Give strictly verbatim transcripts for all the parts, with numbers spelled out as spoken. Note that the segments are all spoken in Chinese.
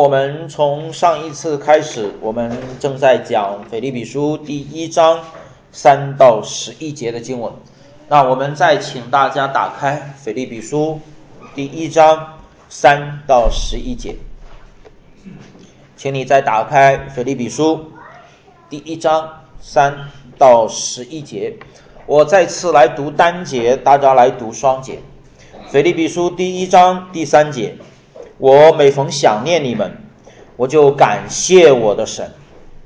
我们从上一次开始，我们正在讲腓立比书第一章三到十一节的经文。那我们再请大家打开腓立比书第一章三到十一节，请你再打开腓立比书第一章三到十一节。我再次来读单节，大家来读双节。腓立比书第一章第三节，我每逢想念你们，我就感谢我的神。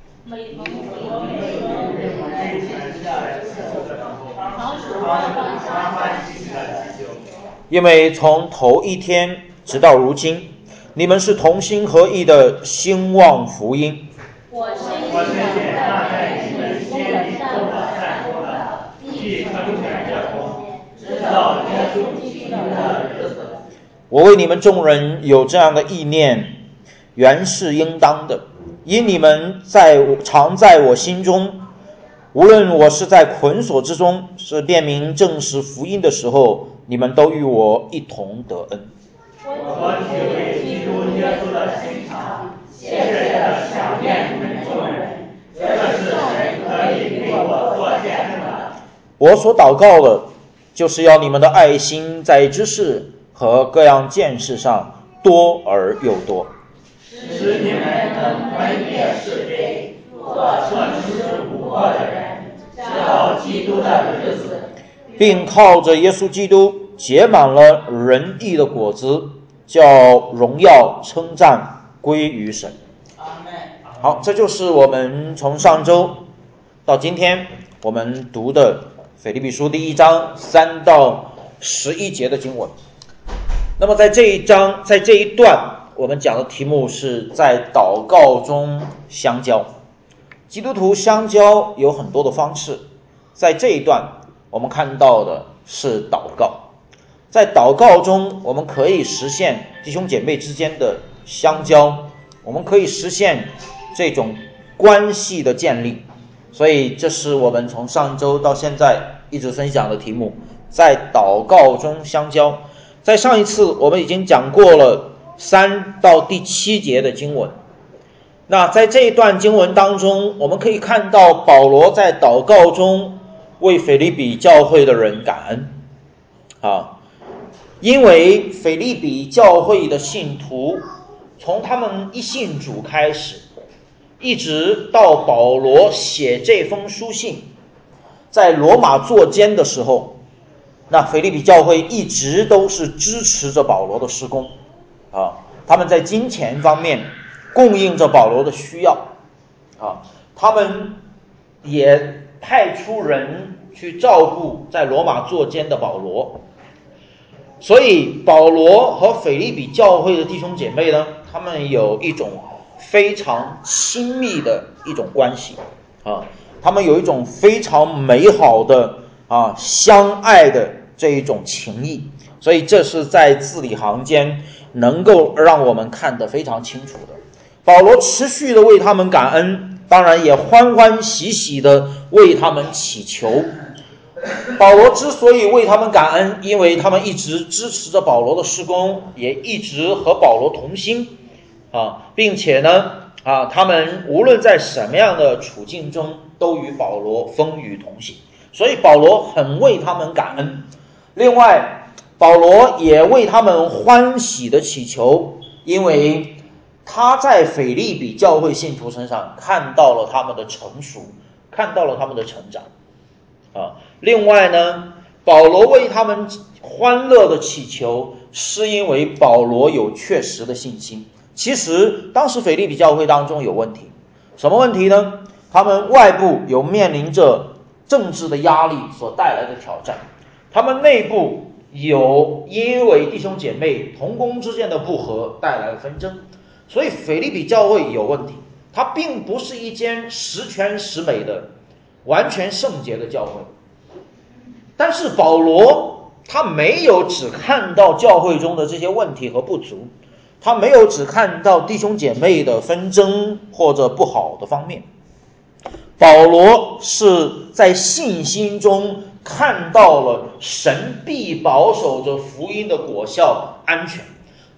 因为从头一天直到如今，你们是同心合意的兴旺福音。 我深信那在你们心里种了善功的，必成全这功，直到耶稣基督的日子。 我为你们众人有这样的意念，原是应当的，因你们在常在我心中，无论我是在捆锁之中，是辨明证实福音的时候，你们都与我一同得恩。 我只为基督耶稣的心肠，切切地想念你们众人，这是神可以给我做见证的。 我所祷告的，就是要你们的爱心在知识和各样见识上多而又多， 使你们能分辨是非，做诚实无过的人，直到基督的日子， 并靠着耶稣基督结满了仁义的果子，叫荣耀称赞归于神。好，这就是我们从上周到今天我们读的腓立比书第一章三到十一节的经文。那么在这一章，在这一段，我们讲的题目是在祷告中相交。基督徒相交有很多的方式，在这一段我们看到的是祷告。在祷告中，我们可以实现弟兄姐妹之间的相交，我们可以实现这种关系的建立。所以这是我们从上周到现在一直分享的题目，在祷告中相交。在上一次我们已经讲过了三到第七节的经文。那在这一段经文当中，我们可以看到保罗在祷告中为腓立比教会的人感恩啊，因为腓立比教会的信徒从他们一信主开始，一直到保罗写这封书信，在罗马作监的时候，那腓立比教会一直都是支持着保罗的事工啊，他们在金钱方面供应着保罗的需要啊，他们也派出人去照顾在罗马作监的保罗。所以保罗和腓立比教会的弟兄姐妹呢，他们有一种非常亲密的一种关系啊，他们有一种非常美好的啊相爱的这一种情谊。所以这是在字里行间能够让我们看得非常清楚的。保罗持续的为他们感恩，当然也欢欢喜喜的为他们祈求。保罗之所以为他们感恩，因为他们一直支持着保罗的事工，也一直和保罗同心啊，并且呢啊，他们无论在什么样的处境中都与保罗风雨同行，所以保罗很为他们感恩。另外保罗也为他们欢喜的祈求，因为他在腓立比教会信徒身上看到了他们的成熟，看到了他们的成长啊。另外呢，保罗为他们欢乐的祈求，是因为保罗有确实的信心。其实当时腓立比教会当中有问题，什么问题呢？他们外部有面临着政治的压力所带来的挑战，他们内部有因为弟兄姐妹同工之间的不和带来的纷争。所以腓立比教会有问题，它并不是一间十全十美的完全圣洁的教会。但是保罗他没有只看到教会中的这些问题和不足，他没有只看到弟兄姐妹的纷争或者不好的方面，保罗是在信心中看到了神必保守着福音的果效安全。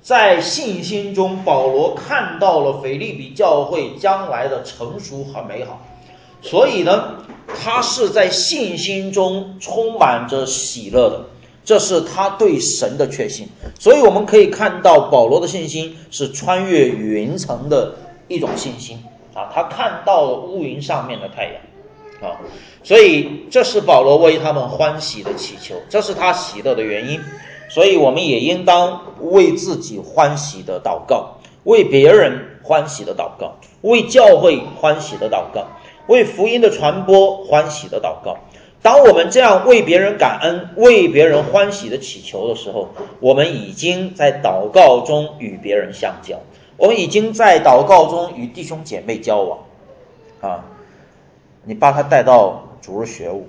在信心中，保罗看到了腓立比教会将来的成熟和美好，所以呢，他是在信心中充满着喜乐的，这是他对神的确信。所以我们可以看到保罗的信心是穿越云层的一种信心啊，他看到了乌云上面的太阳啊，所以这是保罗为他们欢喜的祈求，这是他喜乐的原因。所以我们也应当为自己欢喜的祷告，为别人欢喜的祷告，为教会欢喜的祷告，为福音的传播欢喜的祷告。当我们这样为别人感恩，为别人欢喜的祈求的时候，我们已经在祷告中与别人相交，我们已经在祷告中与弟兄姐妹交往啊！你把他带到主日学务，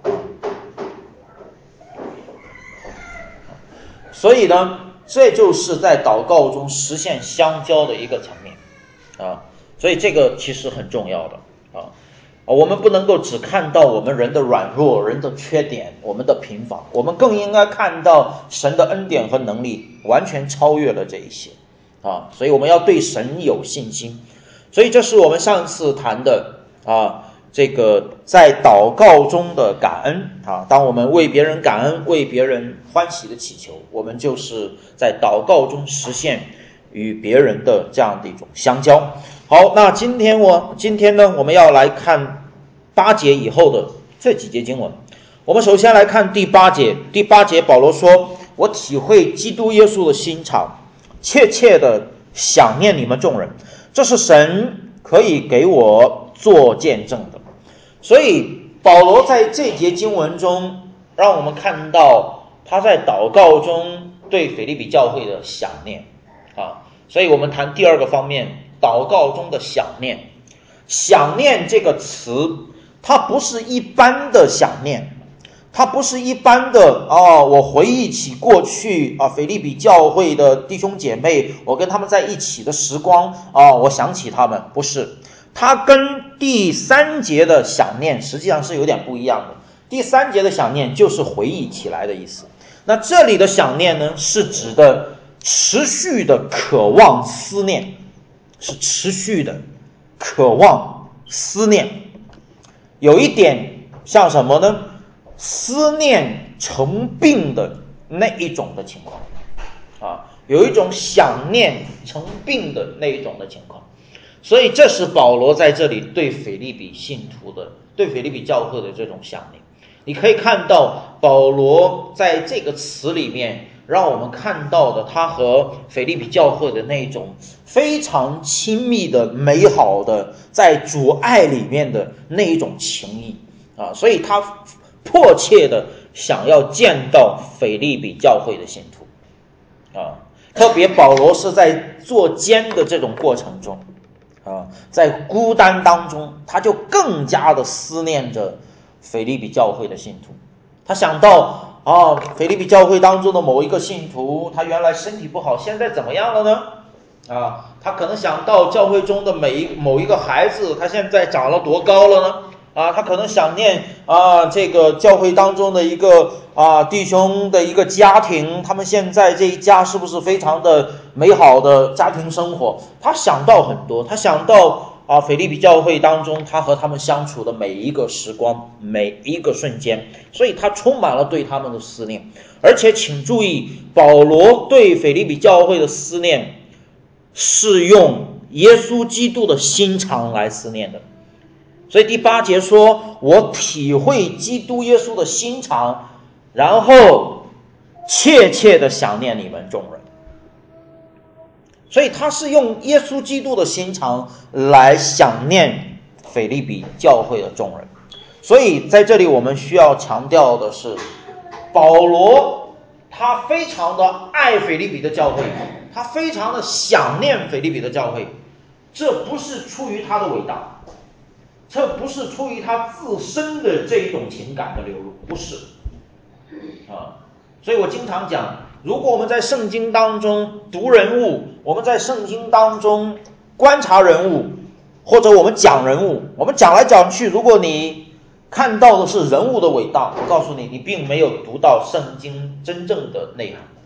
所以呢，这就是在祷告中实现相交的一个层面啊，所以这个其实很重要的啊。我们不能够只看到我们人的软弱、人的缺点、我们的贫乏，我们更应该看到神的恩典和能力完全超越了这一些啊，所以我们要对神有信心。所以这是我们上次谈的啊，这个在祷告中的感恩啊，当我们为别人感恩、为别人欢喜的祈求，我们就是在祷告中实现与别人的这样的一种相交。好，那今天我今天呢，我们要来看八节以后的这几节经文。我们首先来看第八节，第八节保罗说：“我体会基督耶稣的心肠，切切的想念你们众人，这是神可以给我做见证的。”所以保罗在这节经文中让我们看到他在祷告中对腓立比教会的想念啊，所以我们谈第二个方面，祷告中的想念。想念这个词，它不是一般的想念，它不是一般的哦，我回忆起过去啊，腓立比教会的弟兄姐妹，我跟他们在一起的时光啊，我想起他们，不是。它跟第三节的想念实际上是有点不一样的。第三节的想念就是回忆起来的意思，那这里的想念呢，是指的持续的渴望思念，是持续的渴望思念，有一点像什么呢？思念成病的那一种的情况啊，有一种想念成病的那一种的情况。所以这是保罗在这里对腓立比信徒的、对腓立比教会的这种想念。你可以看到保罗在这个词里面让我们看到的他和腓立比教会的那种非常亲密的、美好的在主爱里面的那一种情谊啊，所以他迫切的想要见到腓立比教会的信徒啊，特别保罗是在做监的这种过程中啊，在孤单当中，他就更加的思念着腓立比教会的信徒。他想到啊，腓立比教会当中的某一个信徒，他原来身体不好，现在怎么样了呢？啊，他可能想到教会中的每一某一个孩子，他现在长了多高了呢？啊，他可能想念啊，这个教会当中的一个啊弟兄的一个家庭，他们现在这一家是不是非常的美好的家庭生活？他想到很多，他想到啊腓立比教会当中他和他们相处的每一个时光，每一个瞬间，所以他充满了对他们的思念。而且请注意，保罗对腓立比教会的思念是用耶稣基督的心肠来思念的。所以第八节说，我体会基督耶稣的心肠，然后切切的想念你们众人。所以他是用耶稣基督的心肠来想念腓立比教会的众人。所以在这里我们需要强调的是，保罗他非常的爱腓立比的教会，他非常的想念腓立比的教会，这不是出于他的伟大，这不是出于他自身的这一种情感的流露，不是啊。所以我经常讲，如果我们在圣经当中读人物，我们在圣经当中观察人物，或者我们讲人物，我们讲来讲去，如果你看到的是人物的伟大，我告诉你，你并没有读到圣经真正的内涵。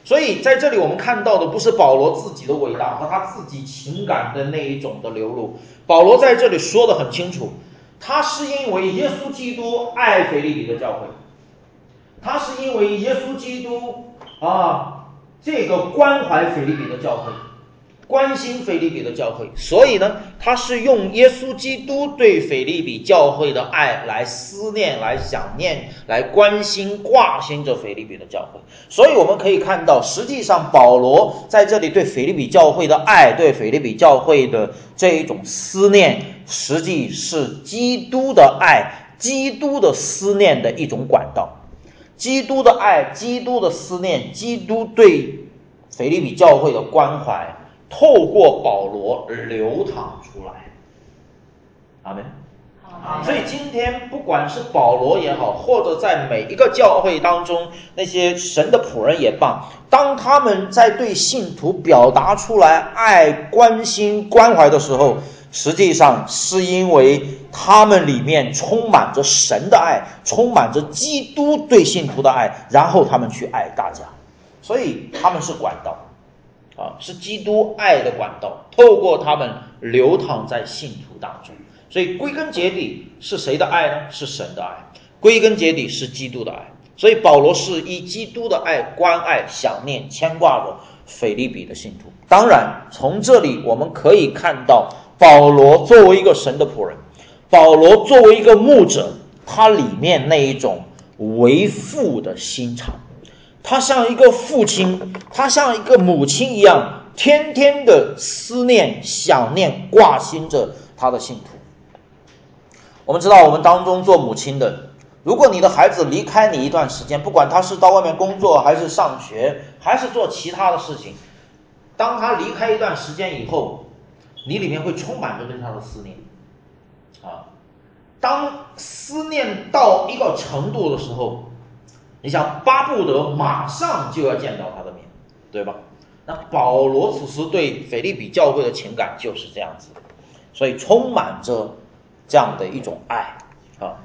所以在这里我们看到的不是保罗自己的伟大和他自己情感的那一种的流露，保罗在这里说得很清楚，他是因为耶稣基督爱腓立比的教会，他是因为耶稣基督啊这个关怀腓立比的教会，关心腓立比的教会，所以呢他是用耶稣基督对腓立比教会的爱来思念，来想念，来关心挂心着腓立比的教会。所以我们可以看到，实际上保罗在这里对腓立比教会的爱，对腓立比教会的这一种思念，实际是基督的爱，基督的思念的一种管道。基督的爱，基督的思念，基督对腓立比教会的关怀，透过保罗流淌出来。阿们。所以今天不管是保罗也好，或者在每一个教会当中那些神的仆人也罢，当他们在对信徒表达出来爱、关心、关怀的时候，实际上是因为他们里面充满着神的爱，充满着基督对信徒的爱，然后他们去爱大家。所以他们是管道啊，是基督爱的管道，透过他们流淌在信徒当中。所以归根结底是谁的爱呢？是神的爱，归根结底是基督的爱。所以保罗是以基督的爱关爱、想念、牵挂着腓立比的信徒。当然从这里我们可以看到，保罗作为一个神的仆人，保罗作为一个牧者，他里面那一种为父的心肠，他像一个父亲，他像一个母亲一样，天天的思念、想念、挂心着他的信徒。我们知道，我们当中做母亲的，如果你的孩子离开你一段时间，不管他是到外面工作，还是上学，还是做其他的事情，当他离开一段时间以后，你里面会充满着对他的思念啊。当思念到一个程度的时候，你想巴不得马上就要见到他的面，对吧？那保罗此时对腓立比教会的情感就是这样子，所以充满着这样的一种爱啊。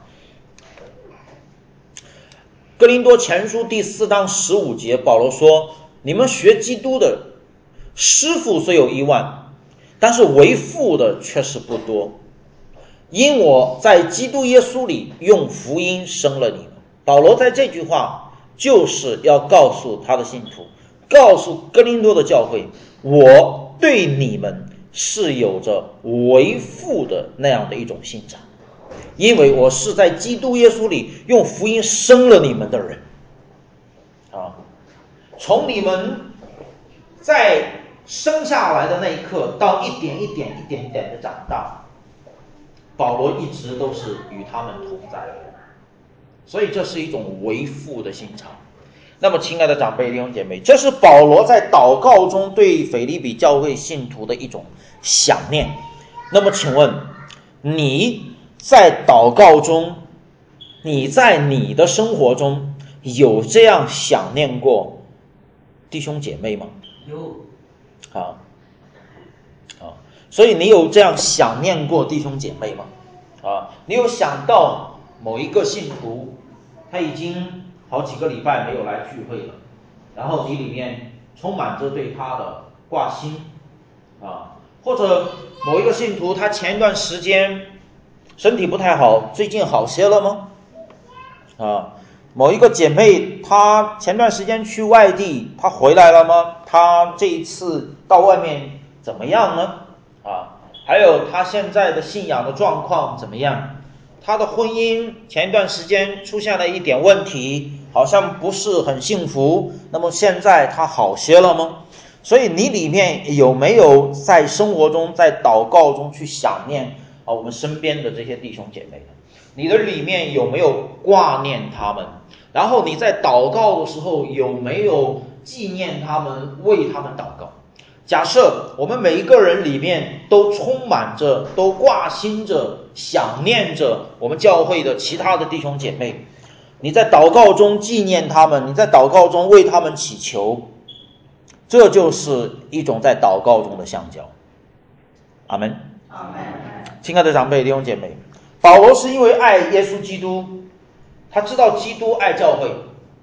哥林多前书第四章十五节，保罗说：你们学基督的师傅虽有一万，但是为父的却是不多，因我在基督耶稣里用福音生了你们。保罗在这句话就是要告诉他的信徒，告诉哥林多的教会，我对你们是有着为父的那样的一种心肠，因为我是在基督耶稣里用福音生了你们的人啊。从你们在生下来的那一刻到一点一点一点一点的长大，保罗一直都是与他们同在的，所以这是一种为父的心肠。那么亲爱的长辈弟兄姐妹，这是保罗在祷告中对腓立比教会信徒的一种想念。那么请问你在祷告中，你在你的生活中有这样想念过弟兄姐妹吗？ 有啊啊，所以你有这样想念过弟兄姐妹吗？啊，你有想到某一个信徒他已经好几个礼拜没有来聚会了，然后你里面充满着对他的挂心啊，或者某一个信徒他前一段时间身体不太好，最近好些了吗？啊，某一个姐妹她前段时间去外地，她回来了吗？她这一次到外面怎么样呢？啊，还有她现在的信仰的状况怎么样？她的婚姻前一段时间出现了一点问题，好像不是很幸福，那么现在她好些了吗？所以你里面有没有在生活中，在祷告中去想念啊我们身边的这些弟兄姐妹？你的里面有没有挂念他们？然后你在祷告的时候有没有纪念他们，为他们祷告？假设我们每一个人里面都充满着，都挂心着，想念着我们教会的其他的弟兄姐妹，你在祷告中纪念他们，你在祷告中为他们祈求，这就是一种在祷告中的相交。阿们。 阿们。 亲爱的长辈弟兄姐妹，保罗是因为爱耶稣基督，他知道基督爱教会，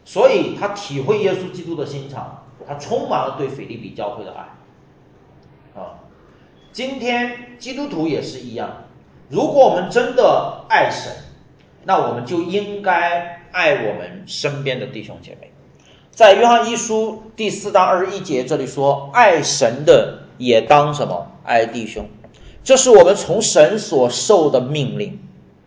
所以他体会耶稣基督的心肠，他充满了对腓立比教会的爱啊。今天基督徒也是一样，如果我们真的爱神，那我们就应该爱我们身边的弟兄姐妹。在约翰一书第四章二十一节这里说，爱神的也当什么？爱弟兄。这是我们从神所受的命令。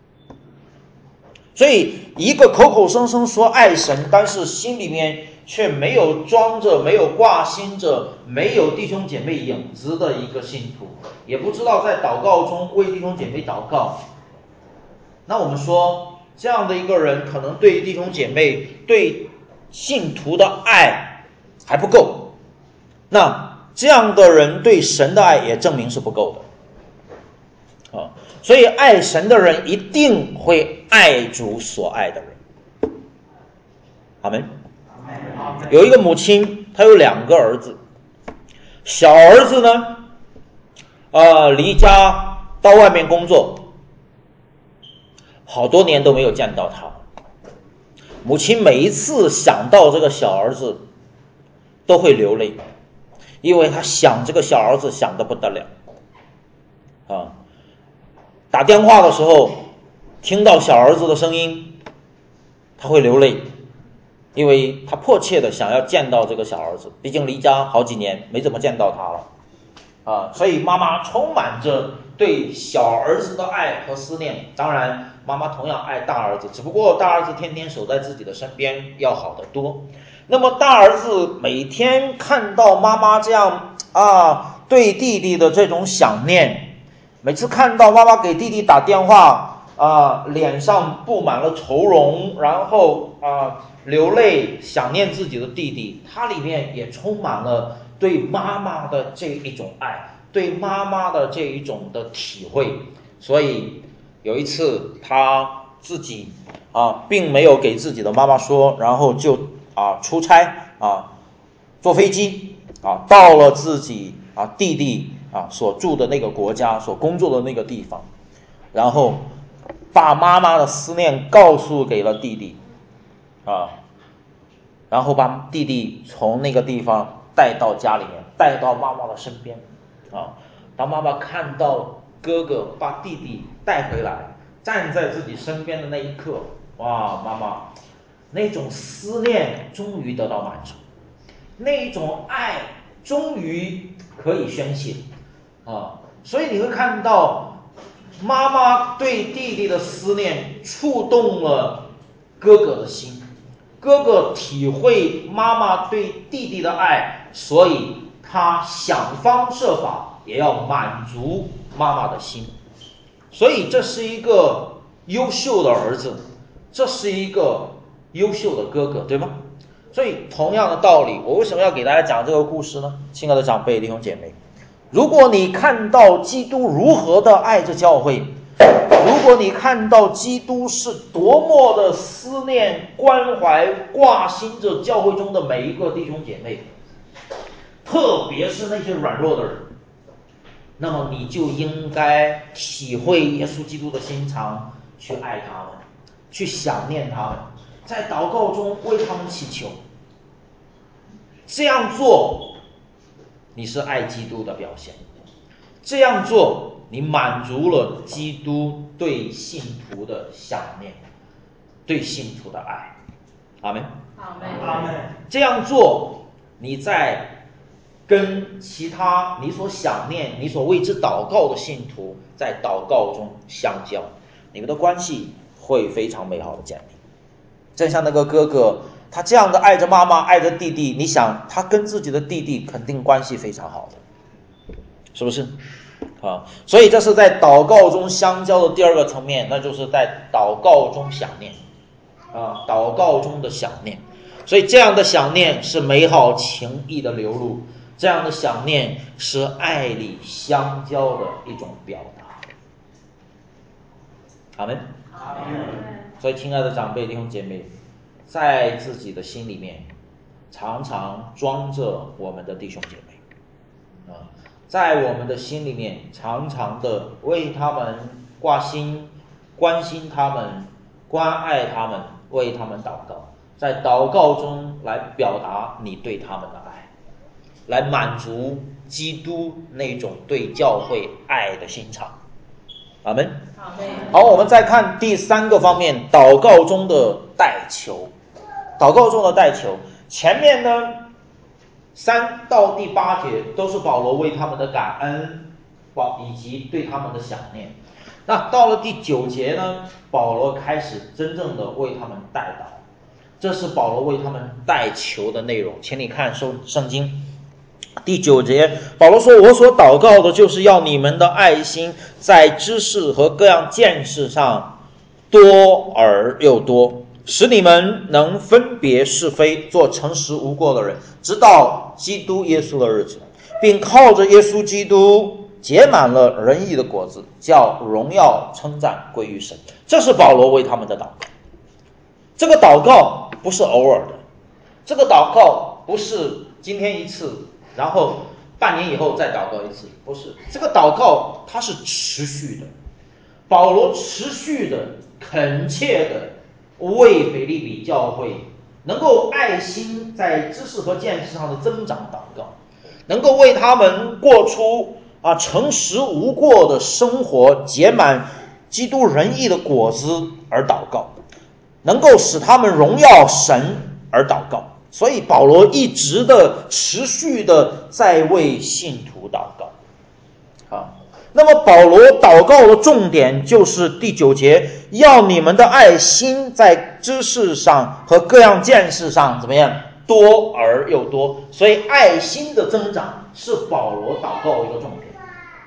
所以一个口口声声说爱神，但是心里面却没有装着，没有挂心着，没有弟兄姐妹影子的一个信徒，也不知道在祷告中为弟兄姐妹祷告，那我们说这样的一个人可能对弟兄姐妹对信徒的爱还不够，那这样的人对神的爱也证明是不够的啊。所以爱神的人一定会爱主所爱的人。阿们。有一个母亲，她有两个儿子，小儿子呢呃，离家到外面工作，好多年都没有见到他。母亲每一次想到这个小儿子都会流泪，因为他想这个小儿子想得不得了啊。打电话的时候听到小儿子的声音，他会流泪，因为他迫切的想要见到这个小儿子，毕竟离家好几年没怎么见到他了啊。所以妈妈充满着对小儿子的爱和思念，当然妈妈同样爱大儿子，只不过大儿子天天守在自己的身边要好得多。那么大儿子每天看到妈妈这样啊对弟弟的这种想念，每次看到妈妈给弟弟打电话啊，脸上布满了愁容，然后啊流泪想念自己的弟弟，他里面也充满了对妈妈的这一种爱，对妈妈的这一种的体会。所以有一次他自己啊并没有给自己的妈妈说，然后就啊出差啊坐飞机啊到了自己啊弟弟啊所住的那个国家，所工作的那个地方，然后把妈妈的思念告诉给了弟弟啊，然后把弟弟从那个地方带到家里面，带到妈妈的身边啊。当妈妈看到哥哥把弟弟带回来，站在自己身边的那一刻，哇，妈妈那种思念终于得到满足，那种爱终于可以宣泄啊。所以你会看到妈妈对弟弟的思念触动了哥哥的心，哥哥体会妈妈对弟弟的爱，所以他想方设法也要满足妈妈的心。所以这是一个优秀的儿子，这是一个优秀的哥哥，对吗？所以同样的道理，我为什么要给大家讲这个故事呢？亲爱的长辈弟兄姐妹，如果你看到基督如何的爱着教会，如果你看到基督是多么的思念关怀挂心着教会中的每一个弟兄姐妹，特别是那些软弱的人，那么你就应该体会耶稣基督的心肠，去爱他们，去想念他们，在祷告中为他们祈求。这样做你是爱基督的表现，这样做你满足了基督对信徒的想念，对信徒的爱。阿们。 阿们。 这样做你在跟其他你所想念你所为之祷告的信徒在祷告中相交，你们的关系会非常美好的建立。正像那个哥哥他这样的爱着妈妈爱着弟弟，你想他跟自己的弟弟肯定关系非常好的，是不是啊？所以这是在祷告中相交的第二个层面，那就是在祷告中想念啊，祷告中的想念。所以这样的想念是美好情谊的流露，这样的想念是爱里相交的一种表达。阿们。 阿们。 所以亲爱的长辈弟兄姐妹，在自己的心里面常常装着我们的弟兄姐妹啊，在我们的心里面常常的为他们挂心，关心他们，关爱他们，为他们祷告。 在祷告中来表达你对他们的爱，来满足基督那种对教会爱的心肠。阿们。好，我们再看第三个方面，祷告中的代求。祷告中的代求，前面呢三到第八节都是保罗为他们的感恩以及对他们的想念。那到了第九节呢，保罗开始真正的为他们代祷，这是保罗为他们代求的内容。请你看圣经第九节，保罗说，我所祷告的就是要你们的爱心在知识和各样见识上多而又多，使你们能分别是非，做诚实无过的人，直到基督耶稣的日子，并靠着耶稣基督结满了仁义的果子，叫荣耀称赞归于神。这是保罗为他们的祷告。这个祷告不是偶尔的，这个祷告不是今天一次，然后半年以后再祷告一次，不是，这个祷告它是持续的。保罗持续的恳切的为腓立比教会能够爱心在知识和见识上的增长祷告，能够为他们过出啊诚实无过的生活，结满基督仁义的果子而祷告，能够使他们荣耀神而祷告。所以保罗一直的持续的在为信徒祷告啊。那么保罗祷告的重点就是第九节，要你们的爱心在知识上和各样见识上怎么样，多而又多。所以爱心的增长是保罗祷告的一个重点。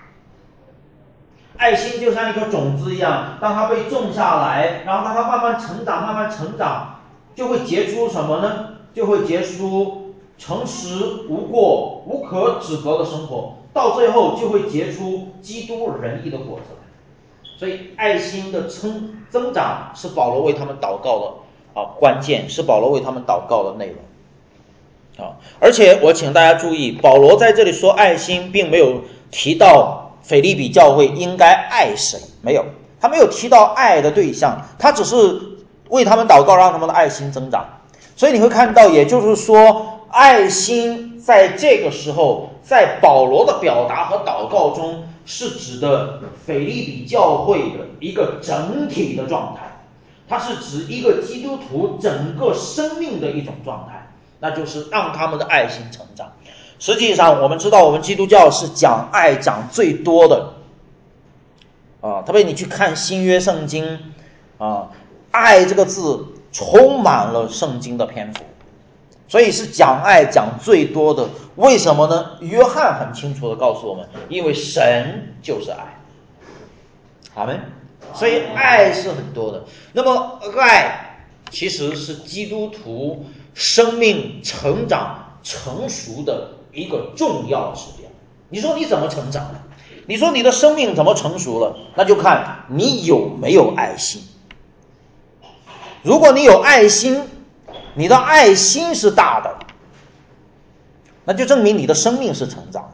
爱心就像一颗种子一样，当它被种下来，然后当它慢慢成长慢慢成长，就会结出什么呢？就会结出诚实无过无可指责的生活，到最后就会结出基督仁义的果子来。所以爱心的增增长是保罗为他们祷告的啊关键，是保罗为他们祷告的内容啊。而且我请大家注意，保罗在这里说爱心，并没有提到腓立比教会应该爱谁，没有，他没有提到爱的对象，他只是为他们祷告，让他们的爱心增长。所以你会看到，也就是说，爱心在这个时候，在保罗的表达和祷告中，是指的腓立比教会的一个整体的状态，它是指一个基督徒整个生命的一种状态，那就是让他们的爱心成长。实际上我们知道，我们基督教是讲爱讲最多的啊，特别你去看新约圣经啊，爱这个字充满了圣经的篇幅，所以是讲爱讲最多的。为什么呢？约翰很清楚地告诉我们，因为神就是爱。阿们。所以爱是很多的。那么爱其实是基督徒生命成长成熟的一个重要指标。你说你怎么成长了？你说你的生命怎么成熟了？那就看你有没有爱心。如果你有爱心，你的爱心是大的，那就证明你的生命是成长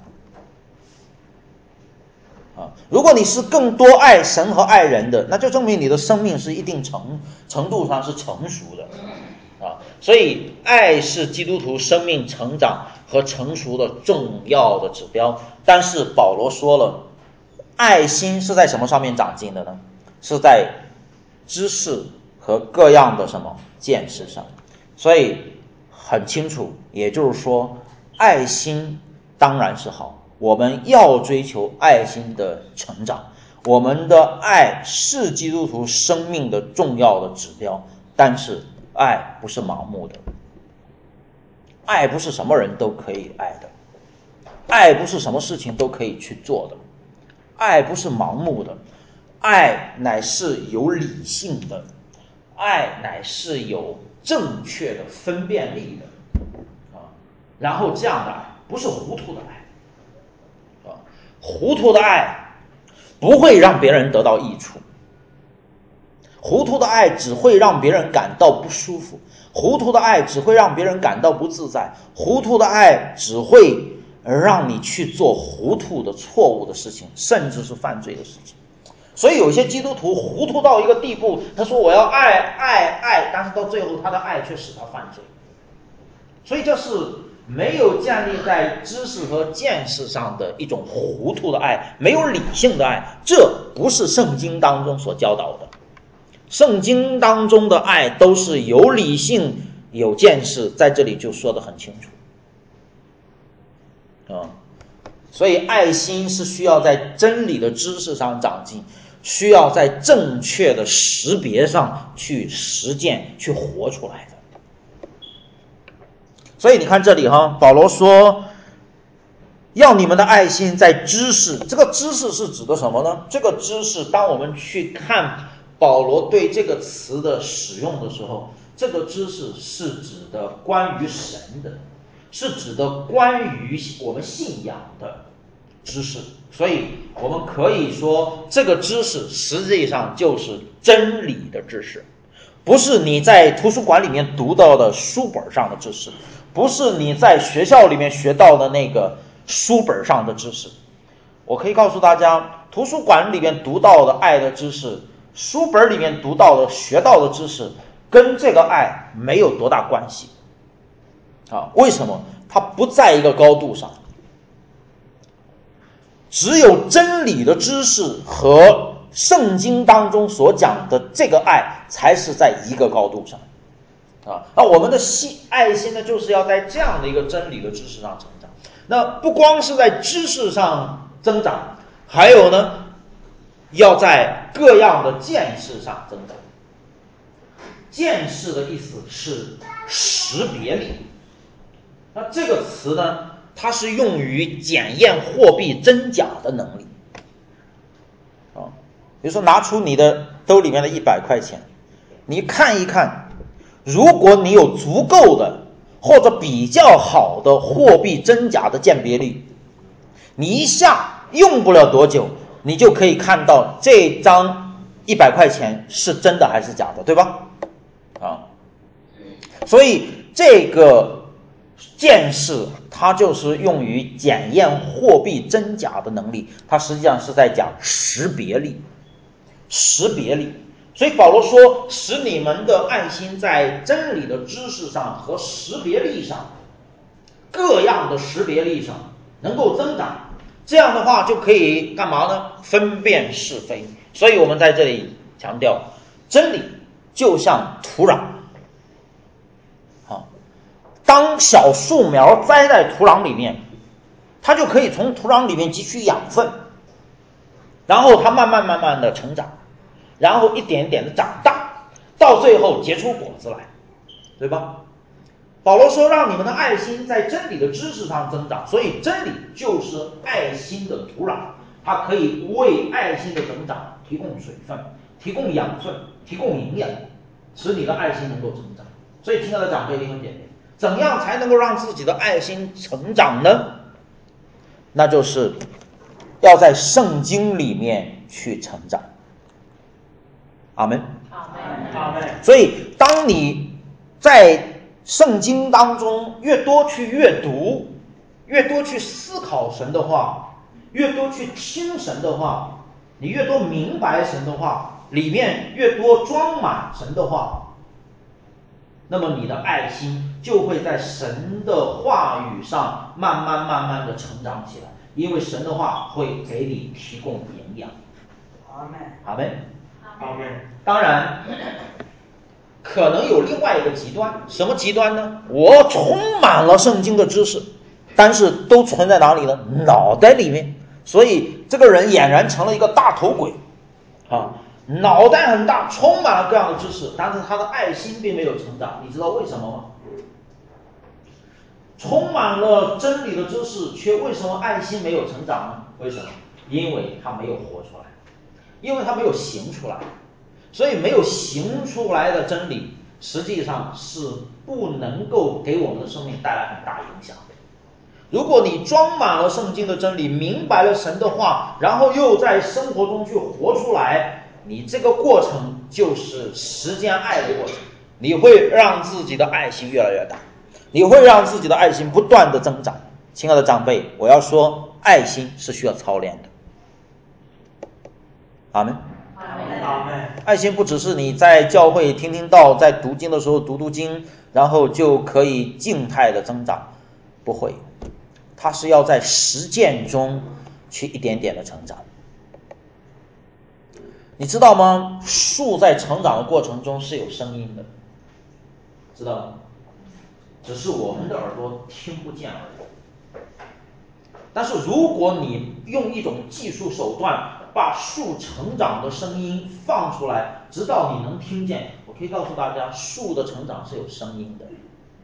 的啊。如果你是更多爱神和爱人的，那就证明你的生命是一定程程度上是成熟的啊。所以爱是基督徒生命成长和成熟的重要的指标。但是保罗说了，爱心是在什么上面长进的呢？是在知识和各样的什么见识上。所以很清楚，也就是说爱心当然是好，我们要追求爱心的成长，我们的爱是基督徒生命的重要的指标。但是爱不是盲目的，爱不是什么人都可以爱的，爱不是什么事情都可以去做的，爱不是盲目的，爱乃是有理性的，爱乃是有正确的分辨力的啊。然后这样的爱不是糊涂的爱啊，糊涂的爱不会让别人得到益处，糊涂的爱只会让别人感到不舒服，糊涂的爱只会让别人感到不自在，糊涂的爱只会让你去做糊涂的错误的事情，甚至是犯罪的事情。 所以有些基督徒糊涂到一个地步，他说我要爱爱爱，但是到最后他的爱却使他犯罪。所以这是没有建立在知识和见识上的一种糊涂的爱，没有理性的爱，这不是圣经当中所教导的。圣经当中的爱都是有理性有见识，在这里就说得很清楚啊。所以爱心是需要在真理的知识上长进，需要在正确的识别上去实践去活出来的。所以你看这里哈，保罗说要你们的爱心在知识，这个知识是指的什么呢？这个知识当我们去看保罗对这个词的使用的时候，这个知识是指的关于神的，是指的关于我们信仰的知识。所以我们可以说这个知识实际上就是真理的知识，不是你在图书馆里面读到的书本上的知识，不是你在学校里面学到的那个书本上的知识。我可以告诉大家，图书馆里面读到的爱的知识，书本里面读到的学到的知识，跟这个爱没有多大关系啊？为什么？它不在一个高度上。只有真理的知识和圣经当中所讲的这个爱才是在一个高度上啊。那我们的心爱心呢，就是要在这样的一个真理的知识上成长。那不光是在知识上增长，还有呢，要在各样的见识上增长。见识的意思是识别力，那这个词呢，它是用于检验货币真假的能力啊。比如说拿出你的兜里面的一百块钱，你看一看，如果你有足够的或者比较好的货币真假的鉴别力，你一下用不了多久，你就可以看到这张一百块钱是真的还是假的，对吧？啊，所以这个见识它就是用于检验货币真假的能力，它实际上是在讲识别力，识别力。所以保罗说，使你们的爱心在真理的知识上和识别力上，各样的识别力上能够增长，这样的话就可以干嘛呢？分辨是非。所以我们在这里强调，真理就像土壤，当小树苗栽在土壤里面，它就可以从土壤里面汲取养分，然后它慢慢慢慢的成长，然后一点一点的长大，到最后结出果子来，对吧？保罗说让你们的爱心在真理的知识上增长，所以真理就是爱心的土壤，它可以为爱心的成长提供水分，提供养分，提供营养，使你的爱心能够成长。所以亲爱的长辈弟兄姐妹，怎样才能够让自己的爱心成长呢？那就是要在圣经里面去成长。阿们。 阿们。 所以当你在圣经当中越多去阅读，越多去思考神的话，越多去听神的话，你越多明白神的话，里面越多装满神的话，那么你的爱心就会在神的话语上慢慢慢慢的成长起来，因为神的话会给你提供营养。 阿们。 阿们。 阿们。 当然可能有另外一个极端，什么极端呢？我充满了圣经的知识，但是都存在哪里呢？脑袋里面。所以这个人俨然成了一个大头鬼啊，脑袋很大，充满了各样的知识，但是他的爱心并没有成长。你知道为什么吗？充满了真理的知识，却为什么爱心没有成长呢？为什么？因为他没有活出来，因为他没有行出来。所以没有行出来的真理，实际上是不能够给我们的生命带来很大影响的。如果你装满了圣经的真理，明白了神的话，然后又在生活中去活出来，你这个过程就是实践爱的过程，你会让自己的爱心越来越大，你会让自己的爱心不断的增长。亲爱的长辈，我要说，爱心是需要操练的。 阿们。 阿们。 爱心不只是你在教会听听道，在读经的时候读读经，然后就可以静态的增长，不会，它是要在实践中去一点点的成长。你知道吗？树在成长的过程中是有声音的，知道吗？只是我们的耳朵听不见而已。但是如果你用一种技术手段把树成长的声音放出来，直到你能听见，我可以告诉大家，树的成长是有声音的。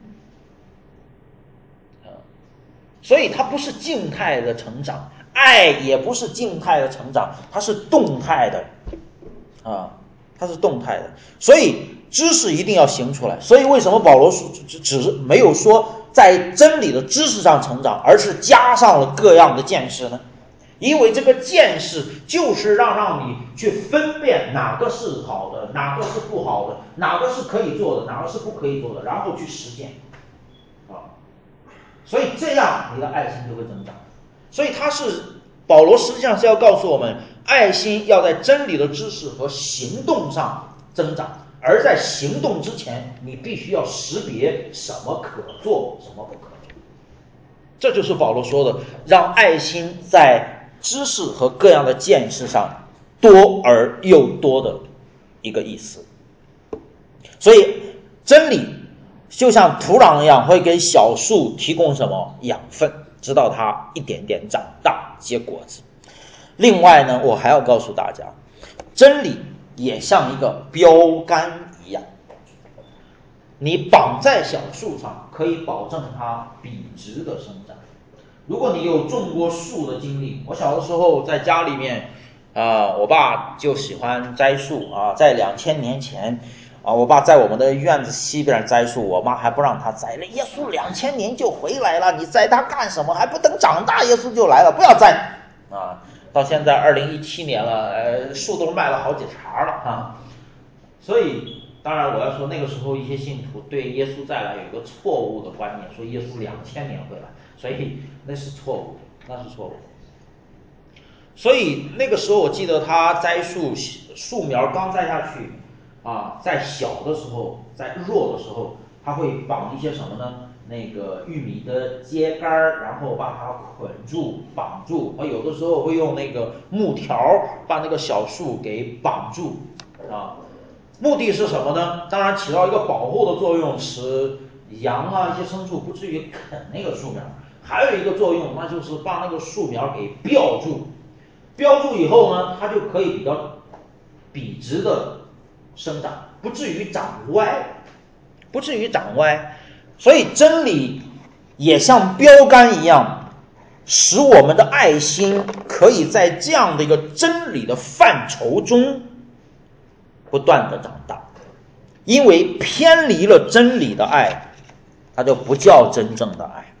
所以它不是静态的成长，爱也不是静态的成长，它是动态的啊，它是动态的。所以知识一定要行出来。所以为什么保罗只只是没有说在真理的知识上成长，而是加上了各样的见识呢？因为这个见识就是让让你去分辨哪个是好的，哪个是不好的，哪个是可以做的，哪个是不可以做的，然后去实践啊。所以这样你的爱心就会增长。所以他是保罗实际上是要告诉我们，爱心要在真理的知识和行动上增长，而在行动之前，你必须要识别什么可做，什么不可做。这就是保罗说的，让爱心在知识和各样的见识上多而又多的一个意思。所以真理就像土壤一样，会给小树提供什么养分，直到它一点点长大结果子。另外呢，我还要告诉大家，真理也像一个标杆一样，你绑在小树上，可以保证它笔直的生长。如果你有种过树的经历，我小的时候在家里面啊、呃，我爸就喜欢栽树啊，在两千年前啊，我爸在我们的院子西边栽树，我妈还不让他栽了。耶稣两千年就回来了，你栽它干什么？还不等长大，耶稣就来了，不要栽啊！到现在二零一七年了，呃，树都卖了好几茬了啊。所以，当然我要说，那个时候一些信徒对耶稣再来有一个错误的观念，说耶稣两千年回来，所以那是错误的，那是错误的。所以那个时候我记得他栽树，树苗刚栽下去啊，在小的时候，在弱的时候，他会绑一些什么呢？那个玉米的秸秆，然后把它捆住绑住，啊，有的时候会用那个木条把那个小树给绑住啊。目的是什么呢？当然起到一个保护的作用，使羊啊一些牲畜不至于啃那个树苗。还有一个作用，那就是把那个树苗给标住，标住以后呢，它就可以比较笔直的生长，不至于长歪，不至于长歪。所以真理也像标杆一样，使我们的爱心可以在这样的一个真理的范畴中不断的长大。因为偏离了真理的爱，它就不叫真正的爱。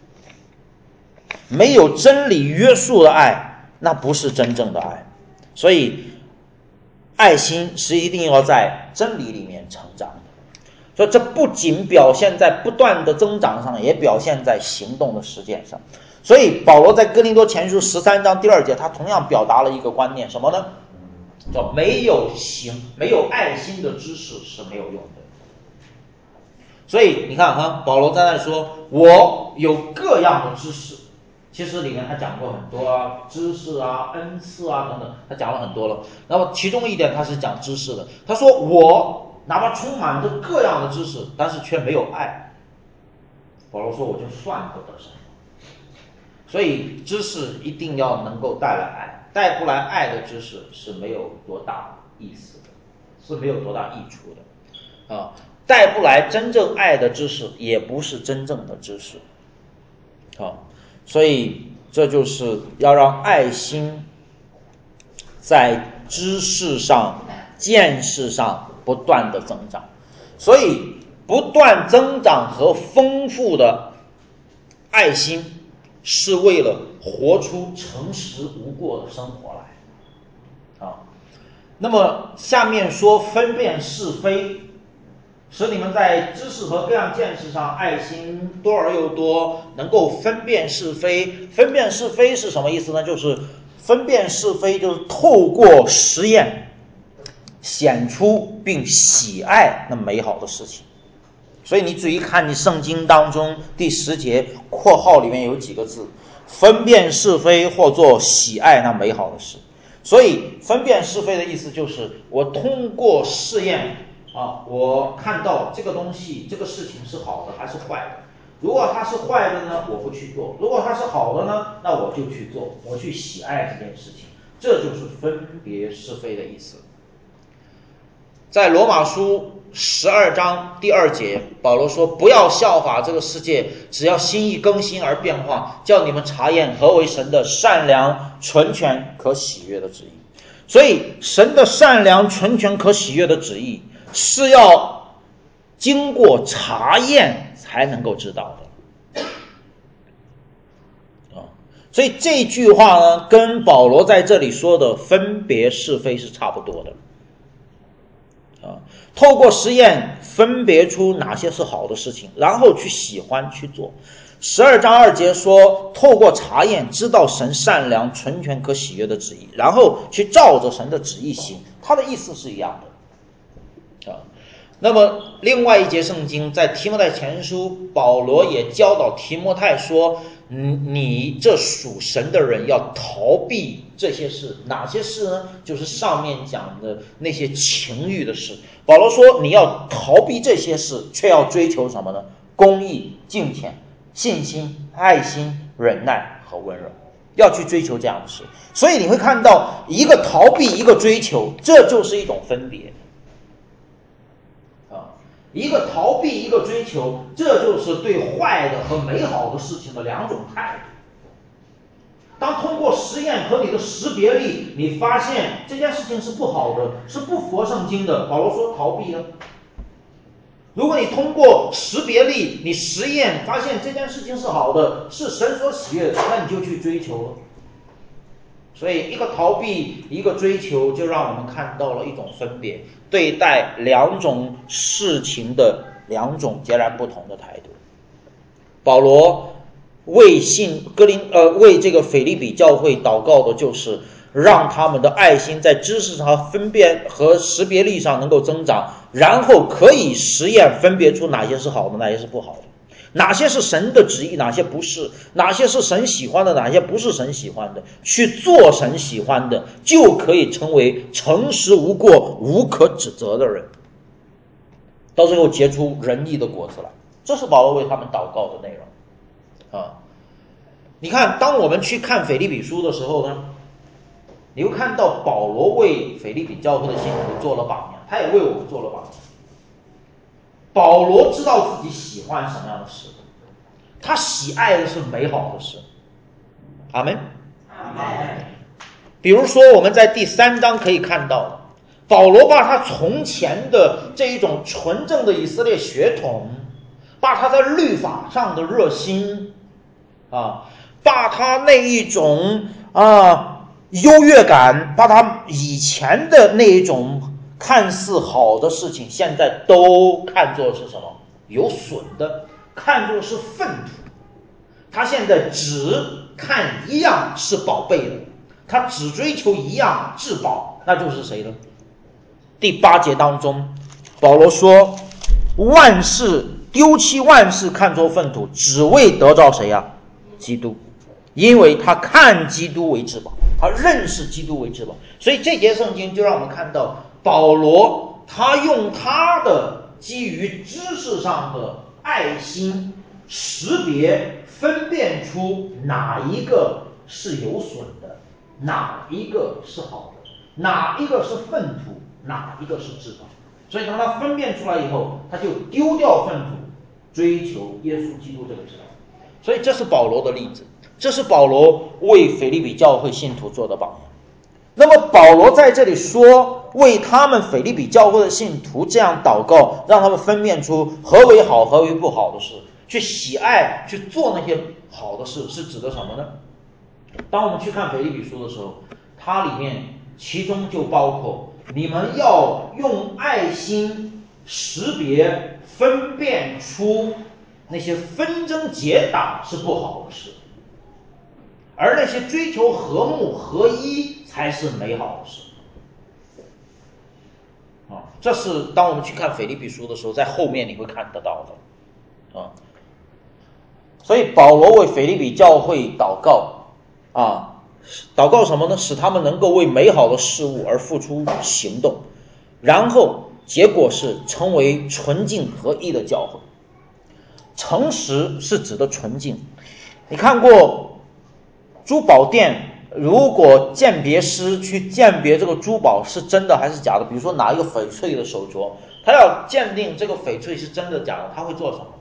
没有真理约束的爱，那不是真正的爱。所以爱心是一定要在真理里面成长的。所以这不仅表现在不断的增长上，也表现在行动的实践上。所以保罗在哥林多前书十三章第二节，他同样表达了一个观念，什么呢？叫没有行没有爱心的知识是没有用的。所以你看哈，保罗在那说我有各样的知识，其实里面他讲过很多啊，知识啊、恩赐啊等等，他讲了很多了。那么其中一点他是讲知识的，他说我哪怕充满着各样的知识，但是却没有爱，保罗说我就算不得什么。所以知识一定要能够带来爱，带不来爱的知识是没有多大意思的，是没有多大益处的啊。带不来真正爱的知识，也不是真正的知识啊。所以这就是要让爱心在知识上、见识上不断的增长。所以不断增长和丰富的爱心是为了活出诚实无过的生活来啊。那么下面说分辨是非，使你们在知识和各样见识上爱心多而又多，能够分辨是非。分辨是非是什么意思呢？就是分辨是非就是透过实验显出并喜爱那美好的事情。所以你注意看，你圣经当中第十节括号里面有几个字，分辨是非或作喜爱那美好的事。所以分辨是非的意思就是我通过试验啊，我看到这个东西这个事情是好的还是坏的。如果它是坏的呢，我不去做；如果它是好的呢，那我就去做，我去喜爱这件事情。这就是分别是非的意思。在罗马书十二章第二节，保罗说，不要效法这个世界，只要心意更新而变化，叫你们察验何为神的善良纯全可喜悦的旨意。所以神的善良纯全可喜悦的旨意是要经过查验才能够知道的。所以这句话呢，跟保罗在这里说的分别是非是差不多的。啊，透过实验分别出哪些是好的事情，然后去喜欢去做。十二章二节说，透过查验知道神善良纯全可喜悦的旨意，然后去照着神的旨意行，他的意思是一样的。啊，那么另外一节圣经在提摩太前书，保罗也教导提摩太说，嗯，你这属神的人要逃避这些事。哪些事呢？就是上面讲的那些情欲的事。保罗说你要逃避这些事，却要追求什么呢？公义、敬虔、信心、爱心、忍耐和温柔，要去追求这样的事。所以你会看到一个逃避一个追求，这就是一种分别。一个逃避一个追求，这就是对坏的和美好的事情的两种态度。当通过实验和你的识别力，你发现这件事情是不好的，是不符合圣经的，保罗说逃避了。如果你通过识别力，你实验发现这件事情是好的，是神所喜悦的，那你就去追求了。所以一个逃避一个追求，就让我们看到了一种分别，对待两种事情的两种截然不同的态度。保罗为信哥林呃为这个腓立比教会祷告的就是让他们的爱心在知识上分辨和识别力上能够增长，然后可以实验分别出哪些是好的，哪些是不好的，哪些是神的旨意，哪些不是，哪些是神喜欢的，哪些不是神喜欢的，去做神喜欢的，就可以成为诚实无过无可指责的人，到最后结出仁义的果子来。这是保罗为他们祷告的内容啊。你看当我们去看腓立比书的时候呢，你会看到保罗为腓立比教会的信徒做了榜样，他也为我们做了榜样。保罗知道自己喜欢什么样的事，他喜爱的是美好的事。阿们。 阿们。 比如说我们在第三章可以看到，保罗把他从前的这一种纯正的以色列血统，把他在律法上的热心啊，把他那一种啊优越感，把他以前的那一种看似好的事情，现在都看作是什么？有损的，看作是粪土。他现在只看一样是宝贝的，他只追求一样至宝，那就是谁呢？第八节当中，保罗说：“万事丢弃万事，看作粪土，只为得着谁呀、啊？基督，因为他看基督为至宝，他认识基督为至宝。”所以这节圣经就让我们看到，保罗他用他的基于知识上的爱心识别分辨出哪一个是有损的，哪一个是好的，哪一个是粪土，哪一个是至宝。所以当他分辨出来以后，他就丢掉粪土，追求耶稣基督这个至宝。所以这是保罗的例子，这是保罗为腓立比教会信徒做的榜样。那么保罗在这里说，为他们腓立比教会的信徒这样祷告，让他们分辨出何为好何为不好的事，去喜爱去做那些好的事，是指的什么呢？当我们去看腓立比书的时候，它里面其中就包括你们要用爱心识别分辨出那些纷争结党是不好的事而那些追求和睦合一才是美好的事。啊，这是当我们去看腓立比书的时候，在后面你会看得到的。啊，所以保罗为腓立比教会祷告，啊，祷告什么呢？使他们能够为美好的事物而付出行动，然后结果是成为纯净合一的教会。诚实是指的纯净。你看过珠宝店，如果鉴别师去鉴别这个珠宝是真的还是假的，比如说拿一个翡翠的手镯，他要鉴定这个翡翠是真的假的，他会做什么？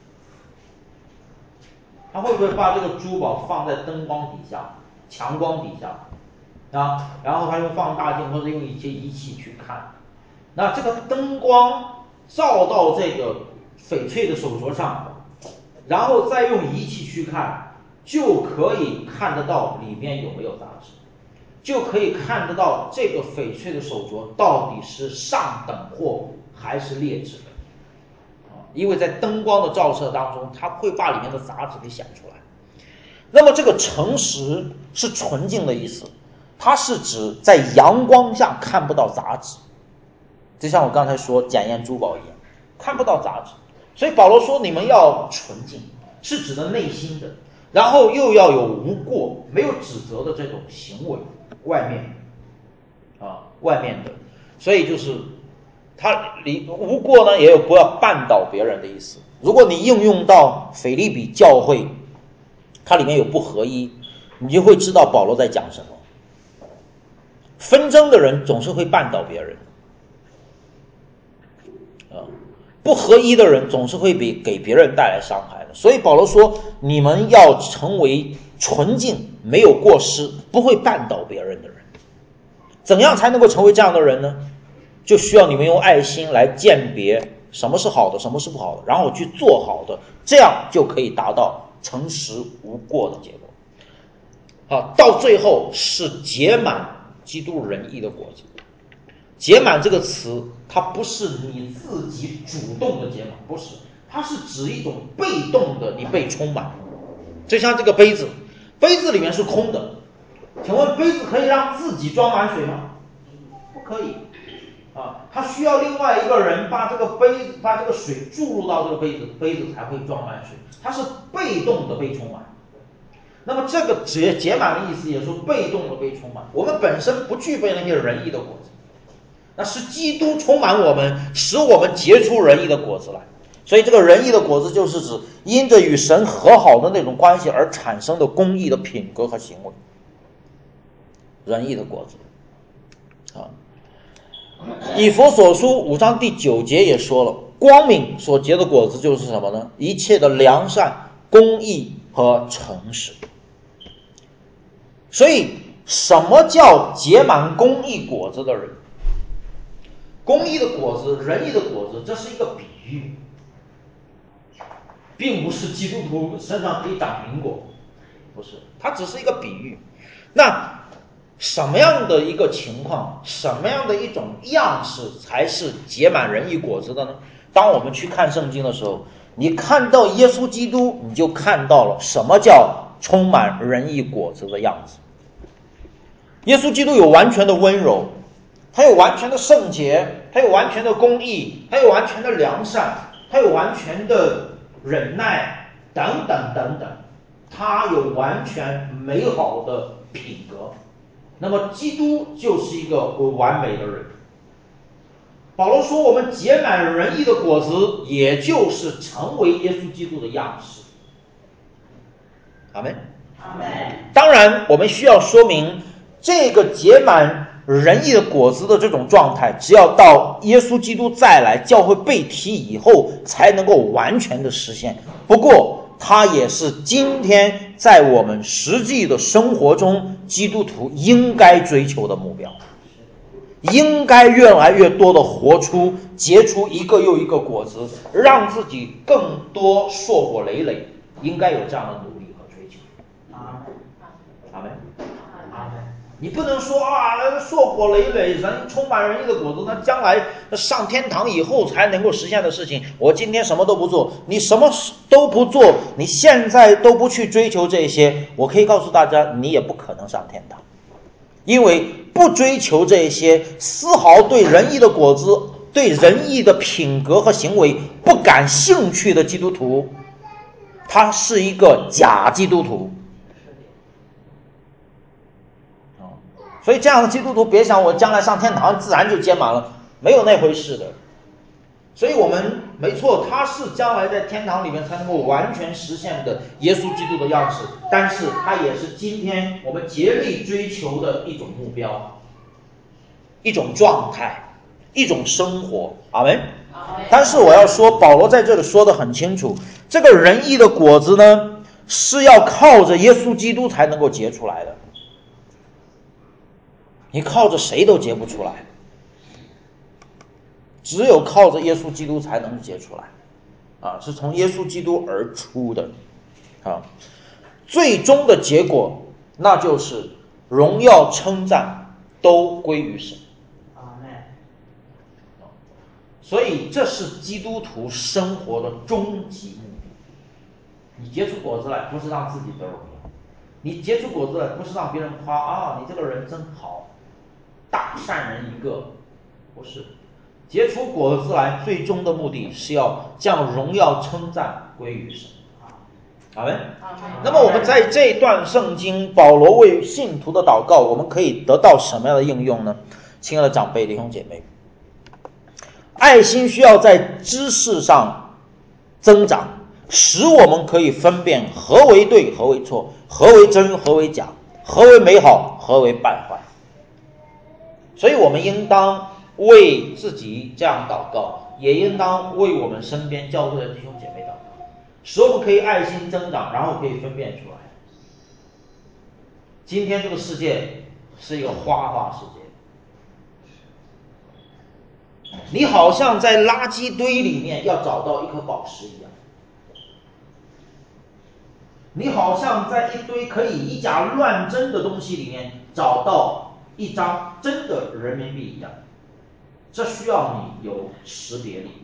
他会不会把这个珠宝放在灯光底下、强光底下啊？然后他用放大镜或者用一些仪器去看，那这个灯光照到这个翡翠的手镯上，然后再用仪器去看，就可以看得到里面有没有杂质，就可以看得到这个翡翠的手镯到底是上等货还是劣质的。因为在灯光的照射当中，它会把里面的杂质给显出来。那么这个诚实是纯净的意思，它是指在阳光下看不到杂质，就像我刚才说检验珠宝一样，看不到杂质。所以保罗说你们要纯净，是指的内心的，然后又要有无过、没有指责的这种行为，外面啊，外面的，所以就是他里无过呢，也有不要绊倒别人的意思。如果你应用到腓立比教会，它里面有不合一，你就会知道保罗在讲什么。纷争的人总是会绊倒别人，啊，不合一的人总是会比给别人带来伤害的。所以保罗说，你们要成为纯净、没有过失、不会绊倒别人的人。怎样才能够成为这样的人呢？就需要你们用爱心来鉴别什么是好的，什么是不好的，然后去做好的，这样就可以达到诚实无过的结果。好，到最后是结满基督仁义的果子。结满这个词，它不是你自己主动的结满，不是，它是指一种被动的你被充满。就像这个杯子，杯子里面是空的，请问杯子可以让自己装满水吗？不可以啊，它需要另外一个人把这个杯子把这个水注入到这个杯子，杯子才会装满水，它是被动的被充满。那么这个结结满的意思也是被动的被充满，我们本身不具备那些仁义的果子，那是基督充满我们，使我们结出仁义的果子来。所以这个仁义的果子就是指因着与神和好的那种关系而产生的公义的品格和行为，仁义的果子啊。以弗所书五章第九节也说了，光明所结的果子就是什么呢？一切的良善、公义和诚实。所以什么叫结满公义果子的人？公义的果子、仁义的果子，这是一个比喻，并不是基督徒身上可以长苹果，不是，它只是一个比喻。那什么样的一个情况，什么样的一种样式才是结满仁义果子的呢？当我们去看圣经的时候，你看到耶稣基督，你就看到了什么叫充满仁义果子的样子。耶稣基督有完全的温柔，他有完全的圣洁，他有完全的公义，他有完全的良善，他有完全的忍耐，等等等等，他有完全美好的品格。那么基督就是一个完美的人。保罗说我们结满仁义的果子，也就是成为耶稣基督的样式。阿们。 阿们。 当然我们需要说明，这个结满仁义的果子的这种状态，只要到耶稣基督再来，教会被提以后，才能够完全的实现。不过它也是今天在我们实际的生活中，基督徒应该追求的目标，应该越来越多的活出结出一个又一个果子，让自己更多硕果累累，应该有这样的努力和追求。阿们。阿们。 你不能说啊，硕果累累，人充满仁义的果子，那将来上天堂以后才能够实现的事情，我今天什么都不做，你什么都不做，你现在都不去追求这些，我可以告诉大家，你也不可能上天堂。因为不追求这些，丝毫对仁义的果子、对仁义的品格和行为不感兴趣的基督徒，他是一个假基督徒。所以这样的基督徒，别想我将来上天堂自然就接满了，没有那回事的。所以我们没错，他是将来在天堂里面才能够完全实现的耶稣基督的样式，但是他也是今天我们竭力追求的一种目标，一种状态，一种生活。阿们。但是我要说，保罗在这里说得很清楚，这个仁义的果子呢，是要靠着耶稣基督才能够结出来的，你靠着谁都结不出来，只有靠着耶稣基督才能结出来，啊，是从耶稣基督而出的，啊，最终的结果那就是荣耀称赞都归于神。所以这是基督徒生活的终极目的。你结出果子来，不是让自己得荣耀，你结出果子来，不是让别人夸啊，你这个人真好，大善人一个，不是。结出果子来，最终的目的是要将荣耀称赞归于神。阿们。那么我们在这段圣经保罗为信徒的祷告，我们可以得到什么样的应用呢？亲爱的长辈弟兄姐妹，爱心需要在知识上增长，使我们可以分辨何为对何为错，何为真何为假，何为美好何为败坏。所以我们应当为自己这样祷告，也应当为我们身边教会的弟兄姐妹祷告，使我们可以爱心增长，然后可以分辨出来。今天这个世界是一个花花世界，你好像在垃圾堆里面要找到一颗宝石一样，你好像在一堆可以以假乱真的东西里面找到一张真的人民币一样，这需要你有识别力。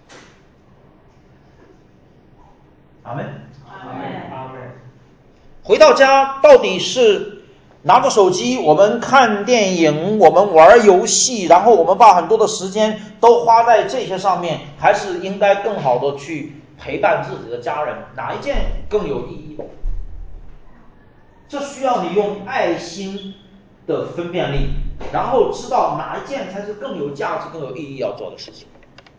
阿们。 阿们。阿们。 回到家，到底是拿着手机我们看电影，我们玩游戏，然后我们把很多的时间都花在这些上面，还是应该更好的去陪伴自己的家人，哪一件更有意义？这需要你用爱心的分辨力，然后知道哪一件才是更有价值更有意义要做的事情。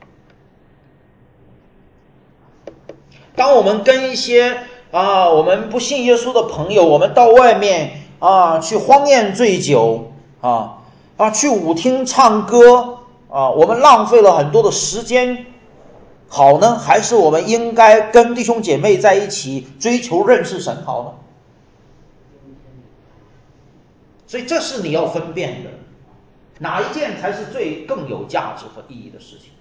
当我们跟一些啊我们不信耶稣的朋友，我们到外面啊去荒宴醉酒啊啊去舞厅唱歌啊，我们浪费了很多的时间，好呢，还是我们应该跟弟兄姐妹在一起追求认识神好呢？所以这是你要分辨的，哪一件才是最更有价值和意义的事情。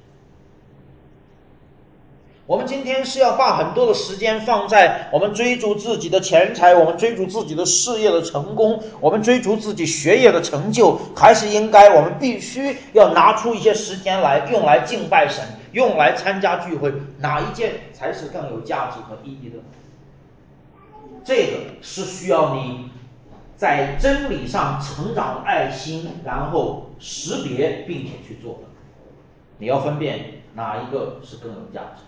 我们今天是要把很多的时间放在我们追逐自己的钱财，我们追逐自己的事业的成功，我们追逐自己学业的成就，还是应该我们必须要拿出一些时间来用来敬拜神，用来参加聚会，哪一件才是更有价值和意义的？这个是需要你在真理上成长的爱心，然后识别并且去做的。你要分辨哪一个是更有价值。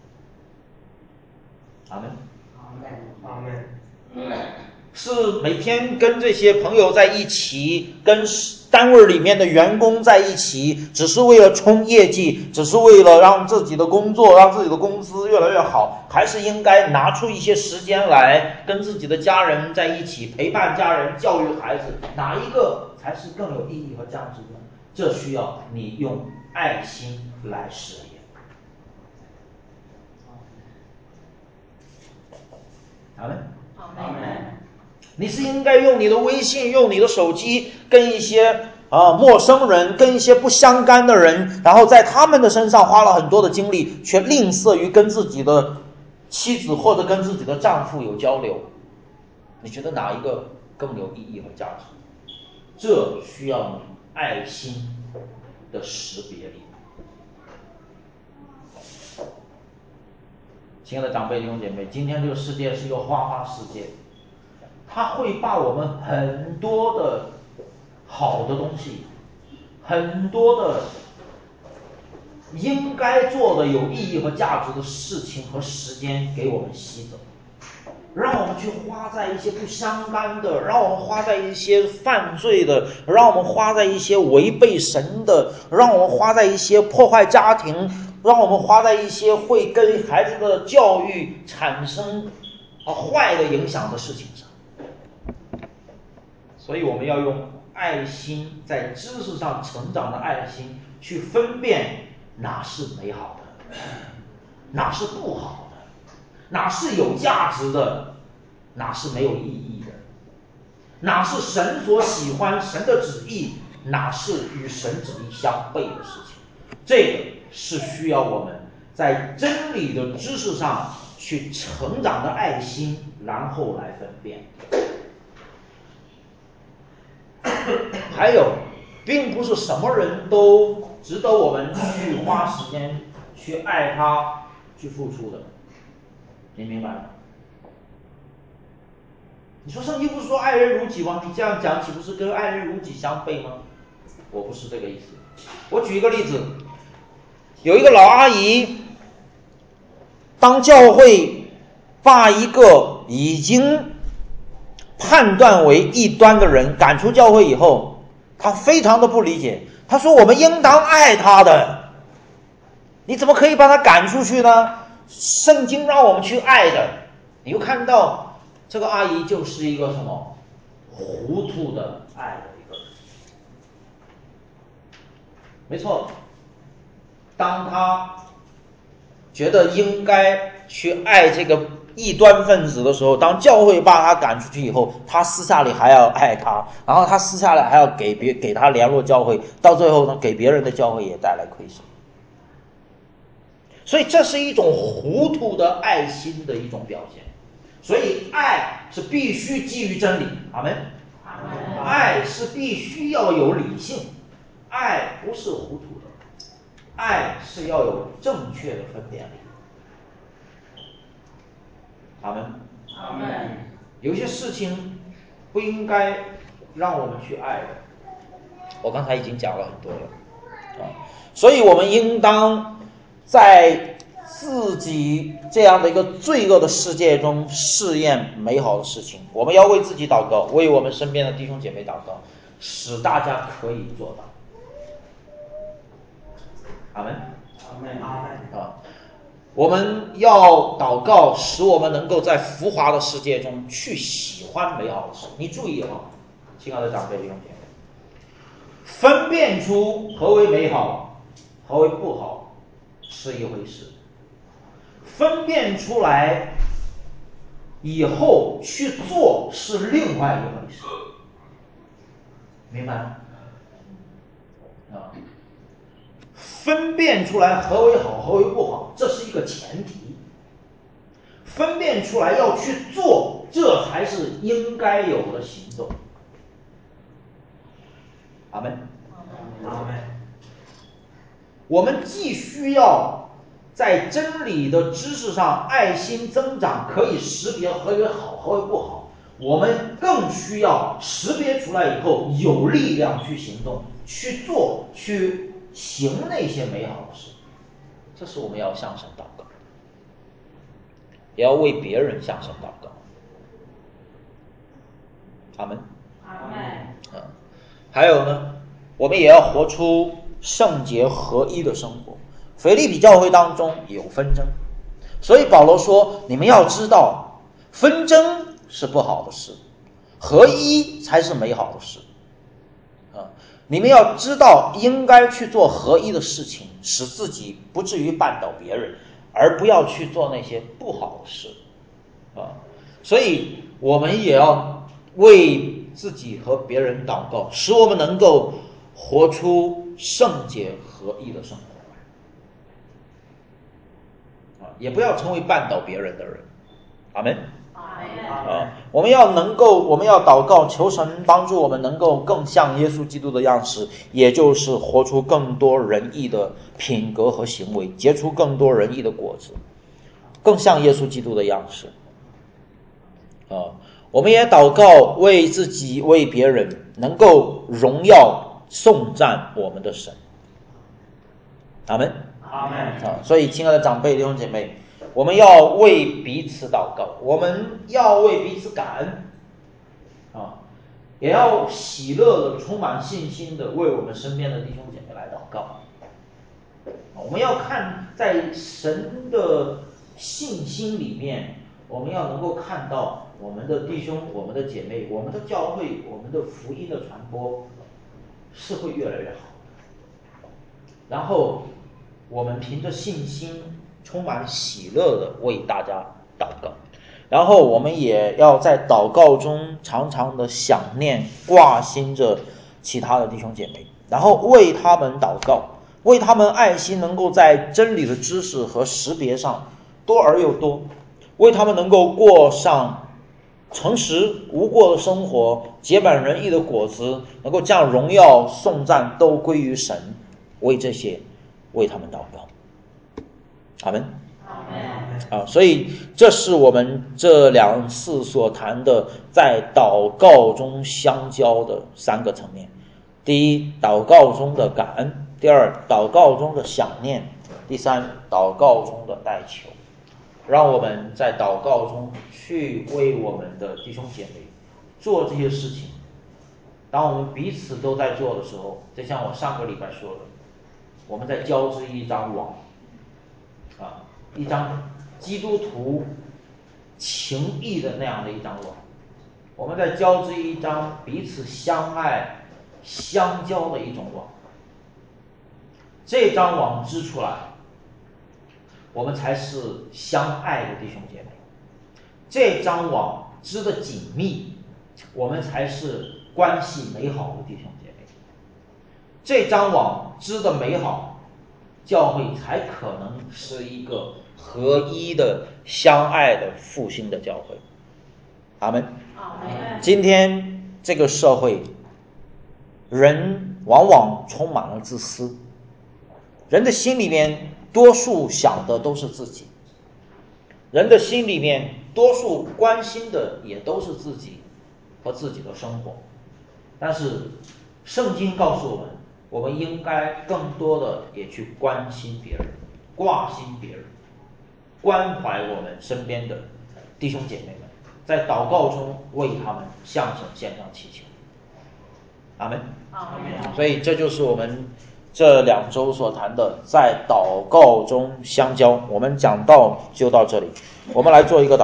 阿们。 阿们。 是每天跟这些朋友在一起，跟单位里面的员工在一起，只是为了冲业绩，只是为了让自己的工作让自己的工资越来越好，还是应该拿出一些时间来跟自己的家人在一起，陪伴家人，教育孩子，哪一个才是更有意义和价值呢？这需要你用爱心来识别。阿们。 阿们。 你是应该用你的微信，用你的手机，跟一些啊陌生人，跟一些不相干的人，然后在他们的身上花了很多的精力，却吝啬于跟自己的妻子或者跟自己的丈夫有交流。你觉得哪一个更有意义和价值？ 这需要你爱心的识别力。亲爱的长辈弟兄姐妹，今天这个世界是一个花花世界，它会把我们很多的好的东西，很多的应该做的有意义和价值的事情和时间给我们吸走，让我们去花在一些不相干的，让我们花在一些犯罪的，让我们花在一些违背神的，让我们花在一些破坏家庭，让我们花在一些会跟孩子的教育产生啊坏的影响的事情上。所以我们要用爱心，在知识上成长的爱心，去分辨哪是美好的，哪是不好的，哪是有价值的，哪是没有意义的，哪是神所喜欢神的旨意，哪是与神旨意相悖的事情。这个是需要我们在真理的知识上去成长的爱心，然后来分辨。还有，并不是什么人都值得我们去花时间去爱他，去付出的，你明白吗？你说圣经不是说爱人如己吗？你这样讲岂不是跟爱人如己相悖吗？我不是这个意思。我举一个例子，有一个老阿姨，当教会把一个已经判断为异端的人赶出教会以后，他非常的不理解，他说我们应当爱他的，你怎么可以把他赶出去呢？圣经让我们去爱的。你又看到这个阿姨就是一个什么糊涂的爱的一个人。没错，当他觉得应该去爱这个异端分子的时候，当教会把他赶出去以后，他私下里还要爱他，然后他私下里还要给别给他联络教会，到最后呢，给别人的教会也带来亏损。所以这是一种糊涂的爱心的一种表现。所以爱是必须基于真理，阿们。爱是必须要有理性，爱不是糊涂的，爱是要有正确的分辨力。阿们。 阿们。 有些事情不应该让我们去爱的，我刚才已经讲了很多了啊，所以我们应当在自己这样的一个罪恶的世界中试验美好的事情。我们要为自己祷告，为我们身边的弟兄姐妹祷告，使大家可以做到。阿们。 阿们。阿们。 啊，我们要祷告，使我们能够在浮华的世界中去喜欢美好的事。你注意啊，亲爱的长辈弟兄姐妹，分辨出何为美好，何为不好是一回事，分辨出来以后去做是另外一回事，明白吗？啊，分辨出来何为好，何为不好，这是一个前提。分辨出来要去做，这才是应该有的行动。阿们。 阿们。 我们既需要在真理的知识上爱心增长，可以识别何为好，何为不好，我们更需要识别出来以后有力量去行动，去做，去行那些美好的事。这是我们要向神祷告，也要为别人向神祷告。阿们。 阿们。 嗯，还有呢，我们也要活出圣洁合一的生活。腓立比教会当中有纷争，所以保罗说，你们要知道纷争是不好的事，合一才是美好的事啊！你们要知道应该去做合一的事情，使自己不至于绊倒别人，而不要去做那些不好的事啊！所以我们也要为自己和别人祷告，使我们能够活出圣洁合一的生活。也不要成为绊倒别人的人。阿们。 啊，我们要能够，我们要祷告，求神帮助我们能够更像耶稣基督的样式，也就是活出更多仁义的品格和行为，结出更多仁义的果子，更像耶稣基督的样式。啊，我们也祷告，为自己为别人能够荣耀颂赞我们的神。阿们。 阿们。 啊，所以亲爱的长辈弟兄姐妹，我们要为彼此祷告，我们要为彼此感恩啊，也要喜乐的、充满信心的为我们身边的弟兄姐妹来祷告。我们要看在神的信心里面，我们要能够看到我们的弟兄、我们的姐妹、我们的教会、我们的福音的传播是会越来越好的。然后我们凭着信心充满喜乐的为大家祷告，然后我们也要在祷告中常常的想念挂心着其他的弟兄姐妹，然后为他们祷告，为他们爱心能够在真理的知识和识别上多而又多，为他们能够过上诚实无过的生活，结满仁义的果子，能够将荣耀颂赞都归于神，为这些为他们祷告。阿们。啊，所以这是我们这两次所谈的在祷告中相交的三个层面。第一，祷告中的感恩；第二，祷告中的想念；第三，祷告中的代求。让我们在祷告中去为我们的弟兄姐妹做这些事情。当我们彼此都在做的时候，就像我上个礼拜说的，我们在交织一张网啊，一张基督徒情谊的那样的一张网，我们在交织一张彼此相爱相交的一种网。这张网织出来，我们才是相爱的弟兄姐妹。这张网织的紧密，我们才是关系美好的弟兄姐妹。这张网织的美好，教会才可能是一个合一的相爱的复兴的教会。阿们。今天这个社会，人往往充满了自私，人的心里面多数想的都是自己，人的心里面多数关心的也都是自己和自己的生活。但是圣经告诉我们，我们应该更多的也去关心别人，挂心别人，关怀我们身边的弟兄姐妹们，在祷告中为他们向神献上祈求。阿们。所以这就是我们这两周所谈的在祷告中相交。我们讲到就到这里，我们来做一个祷告。